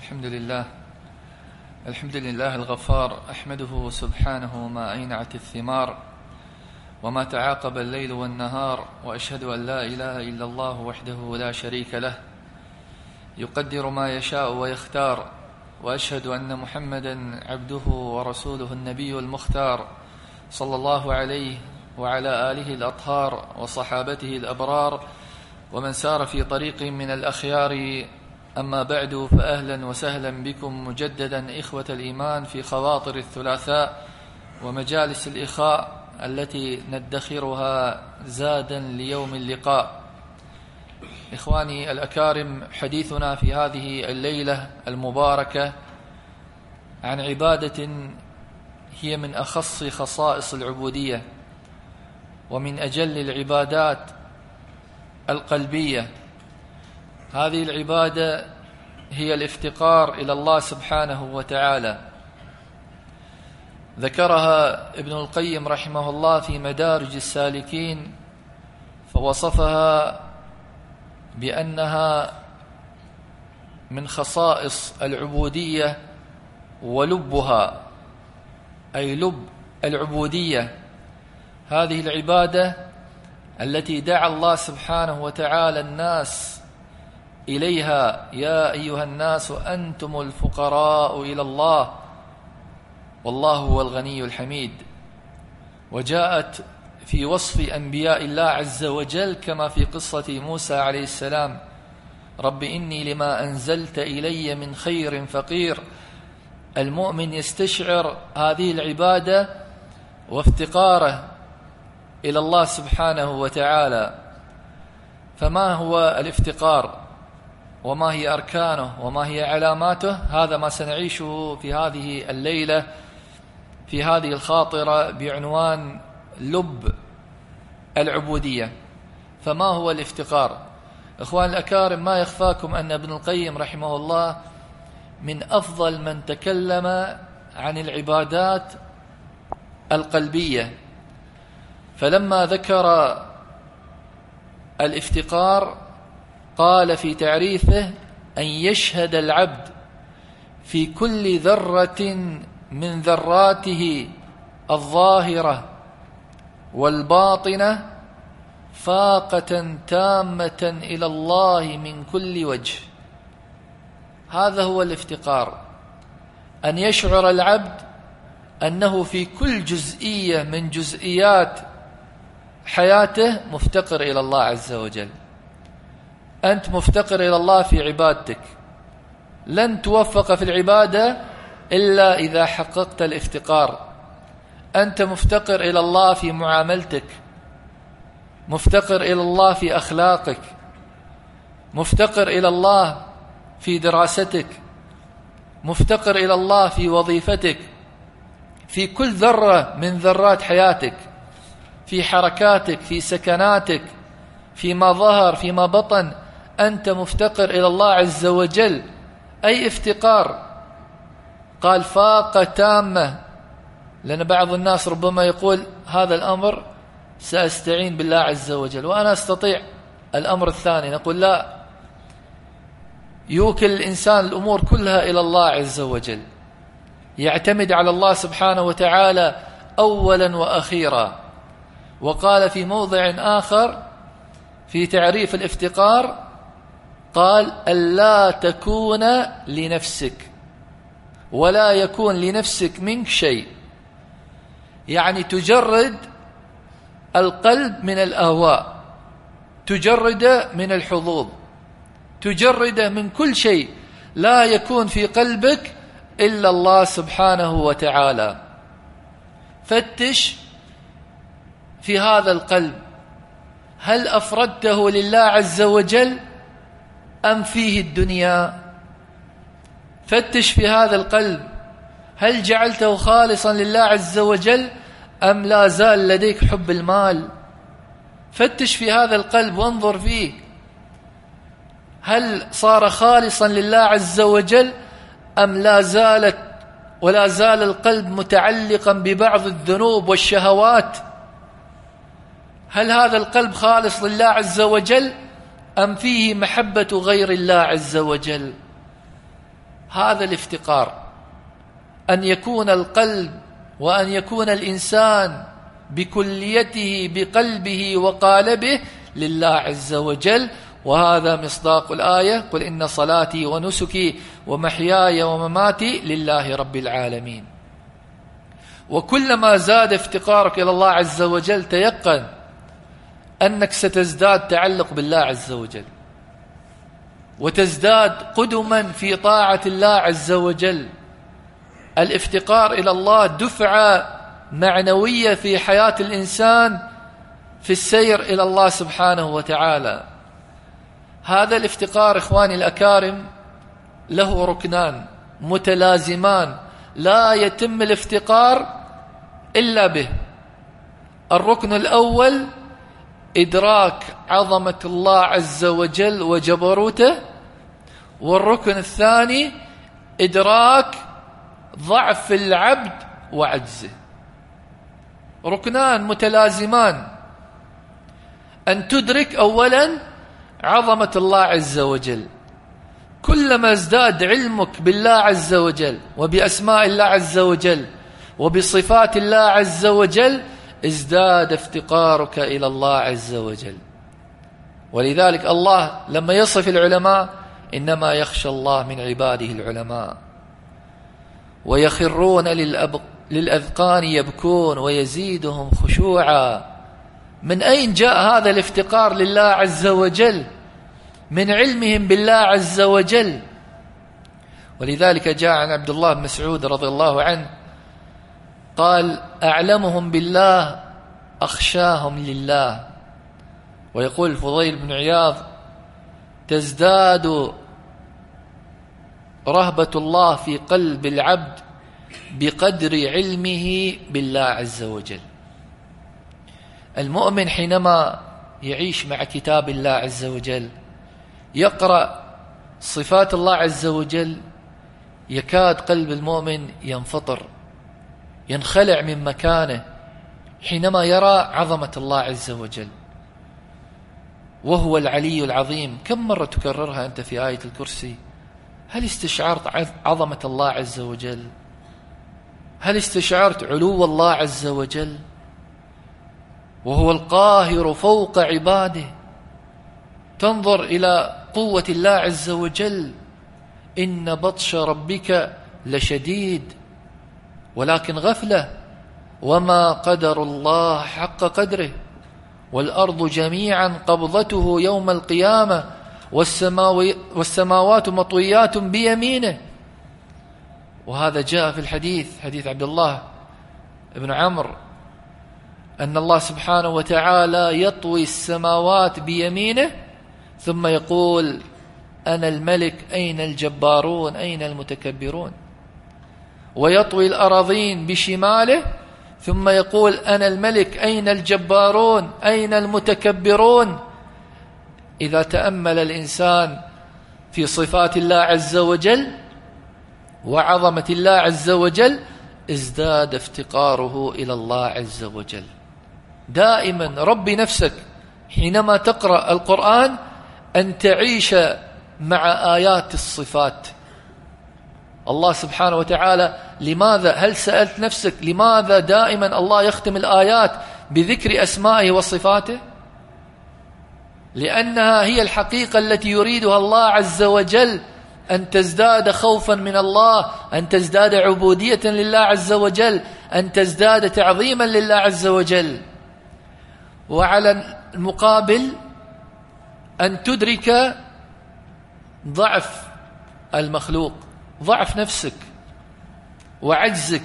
الحمد لله الغفار، أحمده سبحانه ما أينعت الثمار وما تعاقب الليل والنهار، وأشهد أن لا إله إلا الله وحده لا شريك له يقدر ما يشاء ويختار، وأشهد أن محمدا عبده ورسوله النبي المختار صلى الله عليه وعلى آله الأطهار وصحابته الأبرار ومن سار في طريق من الأخيار. أما بعد، فأهلا وسهلا بكم مجددا إخوة الإيمان في خواطر الثلاثاء ومجالس الإخاء التي ندخرها زادا ليوم اللقاء. إخواني الأكارم، حديثنا في هذه الليلة المباركة عن عبادة هي من أخص خصائص العبودية ومن أجل العبادات القلبية. هذه العبادة هي الافتقار إلى الله سبحانه وتعالى. ذكرها ابن القيم رحمه الله في مدارج السالكين، فوصفها بأنها من خصائص العبودية ولبها، أي لب العبودية. هذه العبادة التي دعا الله سبحانه وتعالى الناس إليها: يا أيها الناس أنتم الفقراء إلى الله والله هو الغني الحميد. وجاءت في وصف أنبياء الله عز وجل كما في قصة موسى عليه السلام: رب إني لما أنزلت إلي من خير فقير. المؤمن يستشعر هذه العبادة وافتقاره إلى الله سبحانه وتعالى. فما هو الافتقار وما هي أركانه وما هي علاماته؟ هذا ما سنعيشه في هذه الليلة في هذه الخاطرة بعنوان لب العبودية. فما هو الافتقار؟ إخوان الأكارم، ما يخفاكم أن ابن القيم رحمه الله من أفضل من تكلم عن العبادات القلبية، فلما ذكر الافتقار قال في تعريفه: أن يشهد العبد في كل ذرة من ذراته الظاهرة والباطنة فاقة تامة إلى الله من كل وجه. هذا هو الافتقار، أن يشعر العبد أنه في كل جزئية من جزئيات حياته مفتقر إلى الله عز وجل. أنت مفتقر إلى الله في عبادتك، لن توفق في العبادة إلا إذا حققت الافتقار. أنت مفتقر إلى الله في معاملتك، مفتقر إلى الله في أخلاقك، مفتقر إلى الله في دراستك، مفتقر إلى الله في وظيفتك، في كل ذرة من ذرات حياتك، في حركاتك، في سكناتك، فيما ظهر فيما بطن، أنت مفتقر إلى الله عز وجل. أي افتقار؟ قال فاقة تامة، لأن بعض الناس ربما يقول هذا الأمر سأستعين بالله عز وجل وأنا أستطيع الأمر الثاني. نقول لا، يوكل الإنسان الأمور كلها إلى الله عز وجل، يعتمد على الله سبحانه وتعالى أولا وأخيرا. وقال في موضع آخر في تعريف الافتقار، قال: ألا تكون لنفسك ولا يكون لنفسك منك شيء. يعني تجرد القلب من الأهواء، تجرده من الحظوظ، تجرده من كل شيء، لا يكون في قلبك إلا الله سبحانه وتعالى. فتش في هذا القلب، هل أفردته لله عز وجل أم فيه الدنيا؟ فتش في هذا القلب، هل جعلته خالصا لله عز وجل أم لا زال لديك حب المال؟ فتش في هذا القلب وانظر فيه، هل صار خالصا لله عز وجل أم لا زال القلب متعلقا ببعض الذنوب والشهوات؟ هل هذا القلب خالص لله عز وجل أم فيه محبة غير الله عز وجل؟ هذا الافتقار، أن يكون القلب وأن يكون الإنسان بكليته بقلبه وقالبه لله عز وجل. وهذا مصداق الآية: قل إن صلاتي ونسكي ومحياي ومماتي لله رب العالمين. وكلما زاد افتقارك إلى الله عز وجل تيقن أنك ستزداد تعلق بالله عز وجل، وتزداد قدما في طاعة الله عز وجل. الافتقار إلى الله دفعة معنوية في حياة الإنسان في السير إلى الله سبحانه وتعالى. هذا الافتقار إخواني الأكارم له ركنان متلازمان لا يتم الافتقار إلا به. الركن الأول إدراك عظمة الله عز وجل وجبروته، والركن الثاني إدراك ضعف العبد وعجزه. ركنان متلازمان: أن تدرك أولا عظمة الله عز وجل. كلما ازداد علمك بالله عز وجل وبأسماء الله عز وجل وبصفات الله عز وجل ازداد افتقارك إلى الله عز وجل. ولذلك الله لما يصف العلماء: إنما يخشى الله من عباده العلماء ويخرون للأذقان يبكون ويزيدهم خشوعا. من أين جاء هذا الافتقار لله عز وجل؟ من علمهم بالله عز وجل. ولذلك جاء عن عبد الله بن مسعود رضي الله عنه قال: أعلمهم بالله أخشاهم لله. ويقول الفضيل بن عياض: تزداد رهبة الله في قلب العبد بقدر علمه بالله عز وجل. المؤمن حينما يعيش مع كتاب الله عز وجل، يقرأ صفات الله عز وجل، يكاد قلب المؤمن ينفطر، ينخلع من مكانه حينما يرى عظمة الله عز وجل. وهو العلي العظيم. كم مرة تكررها أنت في آية الكرسي؟ هل استشعرت عظمة الله عز وجل؟ هل استشعرت علو الله عز وجل؟ وهو القاهر فوق عباده. تنظر إلى قوة الله عز وجل: إن بطش ربك لشديد. ولكن غفلة: وما قدر الله حق قدره والأرض جميعا قبضته يوم القيامة والسماوات مطويات بيمينه. وهذا جاء في الحديث، حديث عبد الله بن عمرو، أن الله سبحانه وتعالى يطوي السماوات بيمينه ثم يقول: أنا الملك أين الجبارون أين المتكبرون. ويطوي الأراضين بشماله ثم يقول: أنا الملك أين الجبارون أين المتكبرون. إذا تأمل الإنسان في صفات الله عز وجل وعظمة الله عز وجل ازداد افتقاره إلى الله عز وجل. دائما ربي نفسك حينما تقرأ القرآن أن تعيش مع آيات الصفات. الله سبحانه وتعالى لماذا؟ هل سألت نفسك لماذا دائما الله يختم الآيات بذكر أسمائه وصفاته؟ لأنها هي الحقيقة التي يريدها الله عز وجل، أن تزداد خوفا من الله، أن تزداد عبودية لله عز وجل، أن تزداد تعظيما لله عز وجل. وعلى المقابل أن تدرك ضعف المخلوق، ضعف نفسك وعجزك.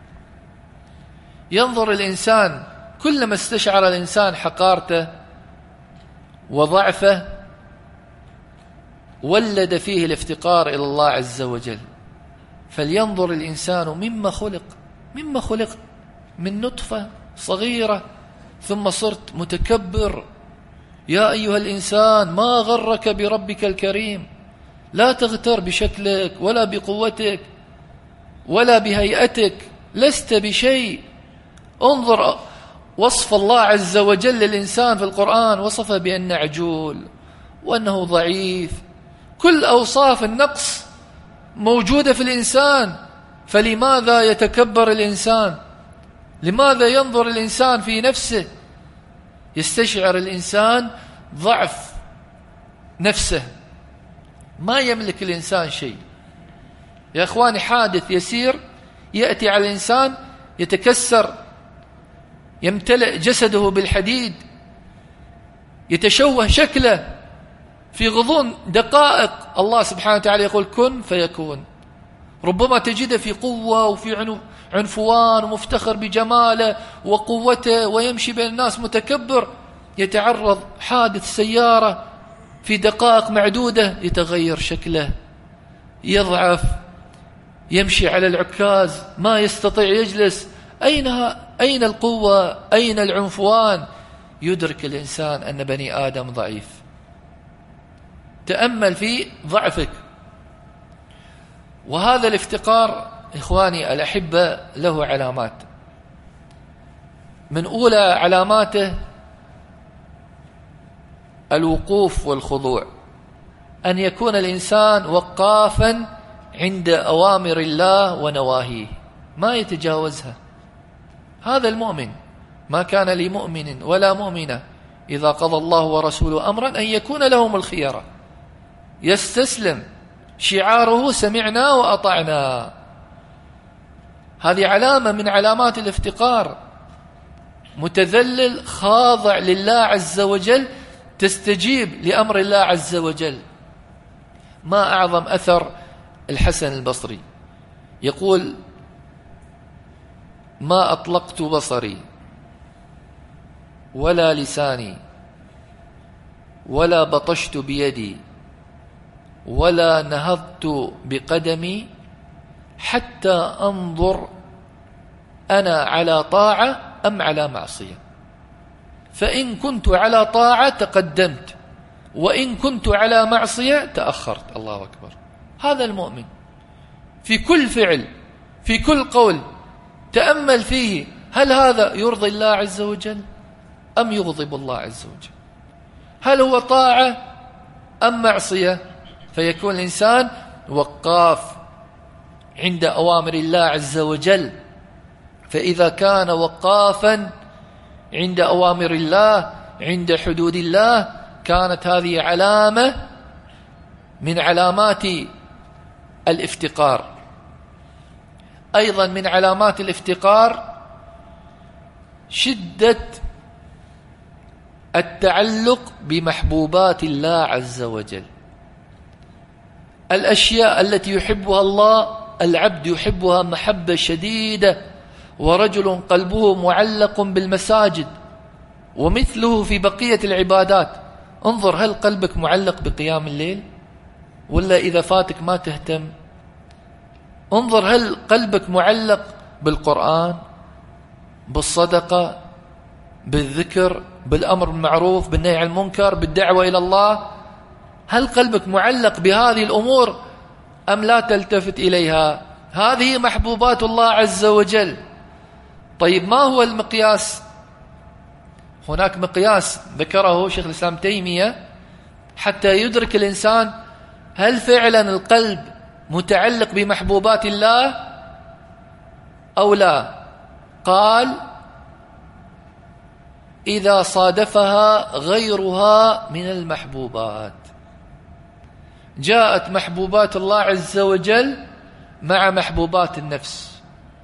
ينظر الإنسان كلما استشعر الإنسان حقارته وضعفه ولد فيه الافتقار إلى الله عز وجل. فلينظر الإنسان مما خلق من نطفة صغيرة ثم صرت متكبر. يا أيها الإنسان ما غرك بربك الكريم. لا تغتر بشكلك ولا بقوتك ولا بهيئتك، لست بشيء. انظر وصف الله عز وجل للإنسان في القرآن، وصفه بأنه عجول وأنه ضعيف، كل أوصاف النقص موجودة في الإنسان، فلماذا يتكبر الإنسان؟ لماذا ينظر الإنسان في نفسه؟ يستشعر الإنسان ضعف نفسه، ما يملك الإنسان شيء. يا إخواني، حادث يسير يأتي على الإنسان يتكسر، يمتلئ جسده بالحديد، يتشوه شكله في غضون دقائق. الله سبحانه وتعالى يقول كن فيكون. ربما تجده في قوة وفي عنفوان ومفتخر بجماله وقوته ويمشي بين الناس متكبر، يتعرض حادث سيارة في دقائق معدودة يتغير شكله، يضعف، يمشي على العكاز، ما يستطيع يجلس. أين القوة؟ أين العنفوان؟ يدرك الإنسان أن بني آدم ضعيف. تأمل في ضعفك. وهذا الافتقار إخواني الأحبة له علامات. من أولى علاماته الوقوف والخضوع، أن يكون الإنسان وقافا عند أوامر الله ونواهيه، ما يتجاوزها. هذا المؤمن. ما كان لمؤمن ولا مؤمنة إذا قضى الله ورسوله أمرا أن يكون لهم الخيرة. يستسلم، شعاره سمعنا وأطعنا. هذه علامة من علامات الافتقار. متذلل خاضع لله عز وجل، تستجيب لأمر الله عز وجل. ما أعظم أثر الحسن البصري، يقول ما أطلقت بصري ولا لساني ولا بطشت بيدي ولا نهضت بقدمي حتى أنظر أنا على طاعة أم على معصية، فإن كنت على طاعة تقدمت وإن كنت على معصية تأخرت. الله أكبر. هذا المؤمن في كل فعل، في كل قول تأمل فيه، هل هذا يرضي الله عز وجل أم يغضب الله عز وجل؟ هل هو طاعة أم معصية؟ فيكون الإنسان وقاف عند أوامر الله عز وجل. فإذا كان وقافا عند أوامر الله، عند حدود الله، كانت هذه علامة من علامات الافتقار. أيضا من علامات الافتقار شدة التعلق بمحبوبات الله عز وجل. الأشياء التي يحبها الله العبد يحبها محبة شديدة، ورجل قلبه معلق بالمساجد، ومثله في بقية العبادات. انظر، هل قلبك معلق بقيام الليل ولا إذا فاتك ما تهتم؟ انظر، هل قلبك معلق بالقرآن، بالصدقة، بالذكر، بالأمر بالمعروف، بالنهي عن المنكر، بالدعوة إلى الله؟ هل قلبك معلق بهذه الأمور أم لا تلتفت إليها؟ هذه محبوبات الله عز وجل. طيب، ما هو المقياس؟ هناك مقياس ذكره شيخ الإسلام تيمية حتى يدرك الإنسان هل فعلا القلب متعلق بمحبوبات الله أو لا. قال إذا صادفها غيرها من المحبوبات. جاءت محبوبات الله عز وجل مع محبوبات النفس،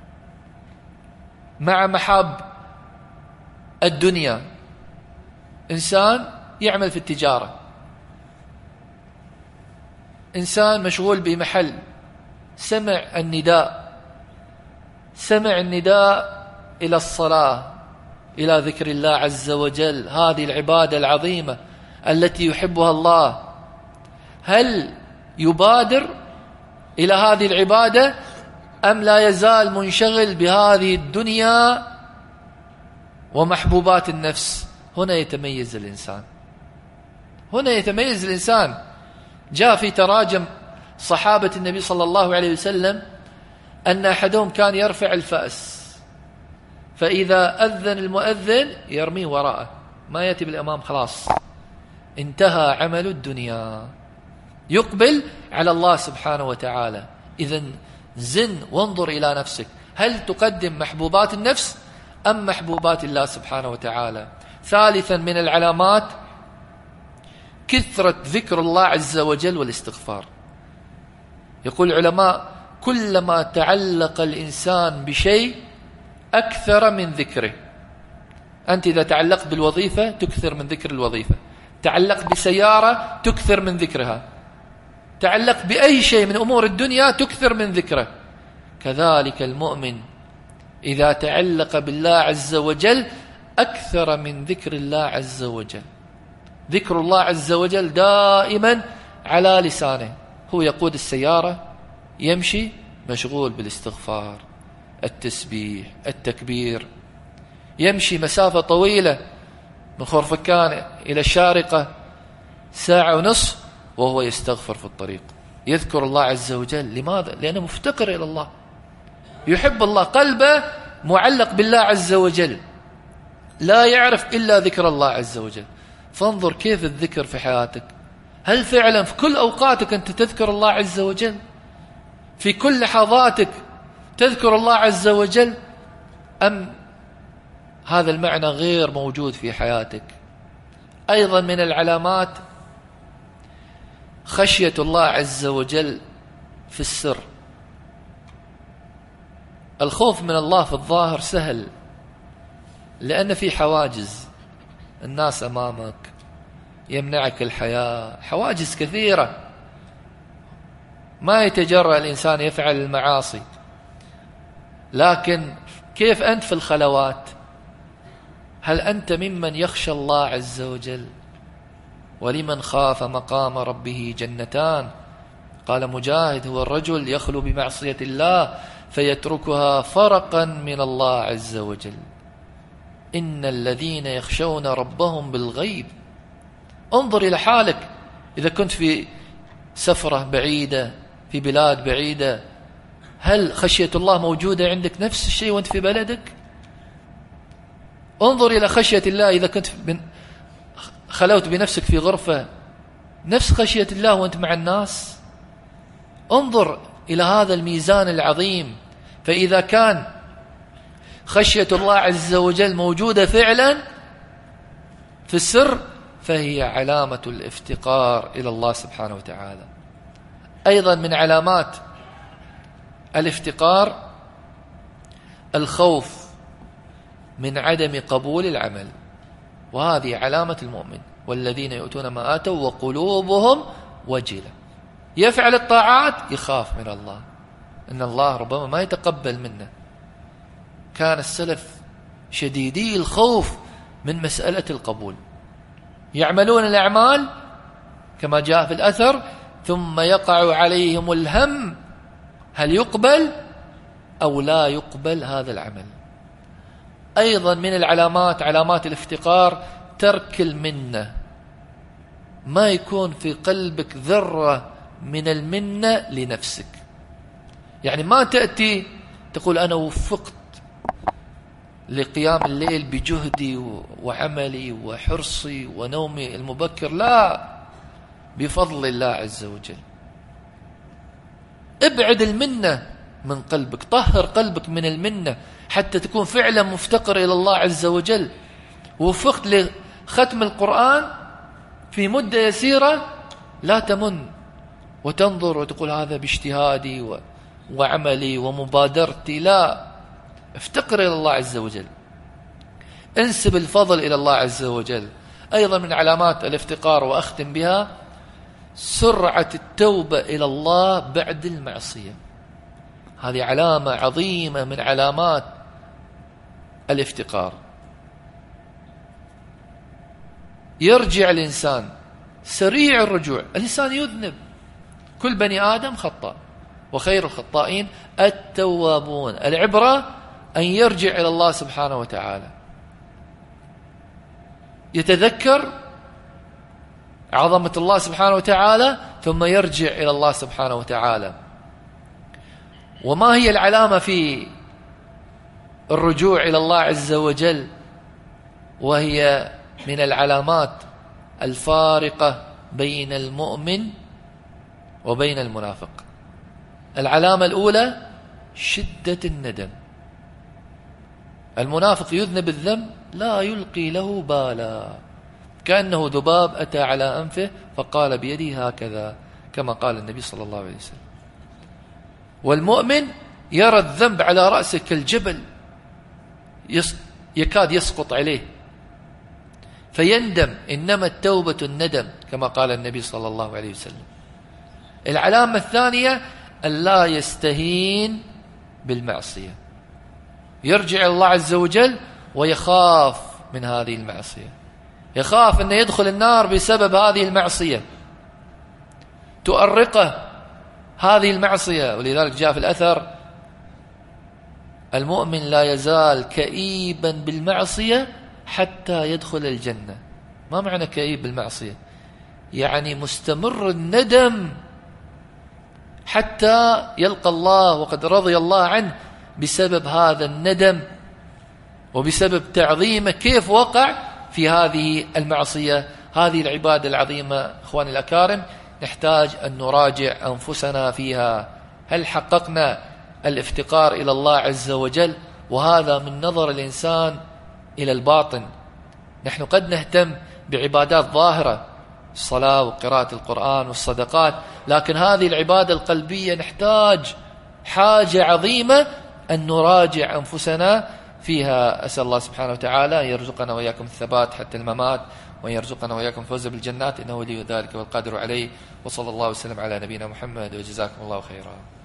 مع محاب الدنيا. إنسان يعمل في التجارة، إنسان مشغول بمحل، سمع النداء إلى الصلاة، إلى ذكر الله عز وجل، هذه العبادة العظيمة التي يحبها الله. هل يبادر إلى هذه العبادة أم لا يزال منشغل بهذه الدنيا ومحبوبات النفس؟ هنا يتميز الإنسان. جاء في تراجم صحابة النبي صلى الله عليه وسلم أن أحدهم كان يرفع الفأس، فإذا أذن المؤذن يرميه وراءه، ما يأتي بالأمام، خلاص انتهى عمل الدنيا، يقبل على الله سبحانه وتعالى. إذن زن وانظر إلى نفسك، هل تقدم محبوبات النفس أم محبوبات الله سبحانه وتعالى؟ ثالثا من العلامات كثرة ذكر الله عز وجل والاستغفار. يقول العلماء كلما تعلق الإنسان بشيء أكثر من ذكره. أنت إذا تعلقت بالوظيفة تكثر من ذكر الوظيفة، تعلقت بسيارة تكثر من ذكرها، تعلقت بأي شيء من أمور الدنيا تكثر من ذكره. كذلك المؤمن إذا تعلق بالله عز وجل أكثر من ذكر الله عز وجل. ذكر الله عز وجل دائما على لسانه، هو يقود السيارة يمشي مشغول بالاستغفار، التسبيح، التكبير، يمشي مسافة طويلة من خرفكان إلى الشارقة 1.5 ساعة وهو يستغفر في الطريق، يذكر الله عز وجل. لماذا؟ لأنه مفتقر إلى الله، يحب الله، قلبه معلق بالله عز وجل، لا يعرف إلا ذكر الله عز وجل. فانظر كيف الذكر في حياتك، هل فعلا في كل أوقاتك أنت تذكر الله عز وجل؟ في كل لحظاتك تذكر الله عز وجل، أم هذا المعنى غير موجود في حياتك؟ أيضا من العلامات خشية الله عز وجل في السر. الخوف من الله في الظاهر سهل، لأن في حواجز، الناس أمامك، يمنعك الحياة، حواجز كثيرة، ما يتجرأ الإنسان يفعل المعاصي. لكن كيف أنت في الخلوات؟ هل أنت ممن يخشى الله عز وجل؟ ولمن خاف مقام ربه جنتان. قال مجاهد هو الرجل يخلو بمعصية الله فيتركها فرقا من الله عز وجل. إن الذين يخشون ربهم بالغيب. انظر إلى حالك، إذا كنت في سفرة بعيدة في بلاد بعيدة، هل خشية الله موجودة عندك نفس الشيء وانت في بلدك؟ انظر إلى خشية الله إذا كنت خلوت بنفسك في غرفة، نفس خشية الله وانت مع الناس. انظر إلى هذا الميزان العظيم. فإذا كان خشية الله عز وجل موجودة فعلا في السر، فهي علامة الافتقار إلى الله سبحانه وتعالى. أيضا من علامات الافتقار الخوف من عدم قبول العمل، وهذه علامة المؤمن. والذين يؤتون ما آتوا وقلوبهم وجلة. يفعل الطاعات يخاف من الله، إن الله ربما ما يتقبل منه. كان السلف شديدي الخوف من مسألة القبول، يعملون الأعمال كما جاء في الأثر ثم يقع عليهم الهم هل يقبل أو لا يقبل هذا العمل. أيضا من العلامات، علامات الافتقار، ترك المنة. ما يكون في قلبك ذرة من المنة لنفسك، يعني ما تأتي تقول أنا وفقت لقيام الليل بجهدي وعملي وحرصي ونومي المبكر، لا، بفضل الله عز وجل. ابعد المنة من قلبك، طهر قلبك من المنة حتى تكون فعلا مفتقر إلى الله عز وجل. وفقت لختم القرآن في مدة يسيرة، لا تمن وتنظر وتقول هذا باجتهادي وعملي ومبادرتي، لا، افتقر إلى الله عز وجل، انسب الفضل إلى الله عز وجل. أيضا من علامات الافتقار وأختم بها سرعة التوبة إلى الله بعد المعصية. هذه علامة عظيمة من علامات الافتقار. يرجع الإنسان سريع الرجوع. الإنسان يذنب، كل بني آدم خطاء وخير الخطائين التوابون. العبرة أن يرجع إلى الله سبحانه وتعالى، يتذكر عظمة الله سبحانه وتعالى ثم يرجع إلى الله سبحانه وتعالى. وما هي العلامة في الرجوع إلى الله عز وجل؟ وهي من العلامات الفارقة بين المؤمن وبين المنافق. العلامة الأولى شدة الندم. المنافق يذنب الذنب لا يلقي له بالا، كأنه ذباب أتى على أنفه فقال بيده هكذا، كما قال النبي صلى الله عليه وسلم. والمؤمن يرى الذنب على رأسه كالجبل يكاد يسقط عليه فيندم، إنما التوبة الندم، كما قال النبي صلى الله عليه وسلم. العلامة الثانية ألا يستهين بالمعصية، يرجع إلى الله عز وجل ويخاف من هذه المعصية، يخاف أن يدخل النار بسبب هذه المعصية، تؤرقه هذه المعصية. ولذلك جاء في الأثر: المؤمن لا يزال كئيبا بالمعصية حتى يدخل الجنة. ما معنى كئيب بالمعصية؟ يعني مستمر الندم حتى يلقى الله وقد رضي الله عنه بسبب هذا الندم وبسبب تعظيمه كيف وقع في هذه المعصية. هذه العبادة العظيمة إخواني الأكارم نحتاج أن نراجع أنفسنا فيها، هل حققنا الافتقار إلى الله عز وجل؟ وهذا من نظر الإنسان إلى الباطن. نحن قد نهتم بعبادات ظاهرة، الصلاة وقراءة القرآن والصدقات، لكن هذه العبادة القلبية نحتاج حاجة عظيمة أن نراجع أنفسنا فيها. أسأل الله سبحانه وتعالى أن يرزقنا وإياكم الثبات حتى الممات، وأن يرزقنا وإياكم الفوز بالجنات، إنه ولي ذلك والقادر عليه. وصلى الله وسلم على نبينا محمد، وجزاكم الله خيرا.